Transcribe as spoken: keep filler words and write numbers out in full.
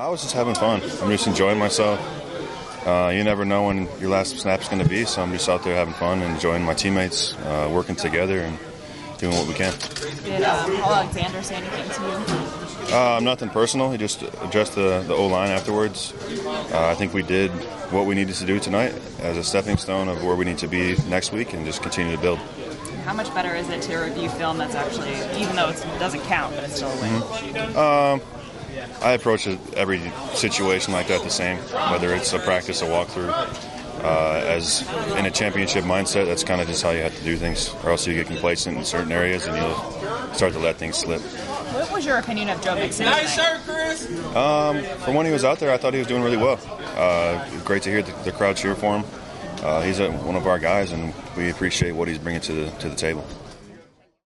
I was just having fun. I'm just enjoying myself. Uh, you never know when your last snap's going to be, so I'm just out there having fun and enjoying my teammates, uh, working together and doing what we can. Did um, Paul Alexander say anything to you? Uh, nothing personal. He just addressed the, the O-line afterwards. Uh, I think we did what we needed to do tonight as a stepping stone of where we need to be next week and just continue to build. How much better is it to review film that's actually, even though it's, it doesn't count, but it's still a win? Mm-hmm. Um, I approach every situation like that the same, whether it's a practice, a walkthrough. Uh, as in a championship mindset, that's kind of just how you have to do things, or else you get complacent in certain areas and you'll start to let things slip. What was your opinion of Joe Mixon? Nice shirt, Chris! Um, from when he was out there, I thought he was doing really well. Uh, it was great to hear the, the crowd cheer for him. Uh, he's a, one of our guys, and we appreciate what he's bringing to the, to the table.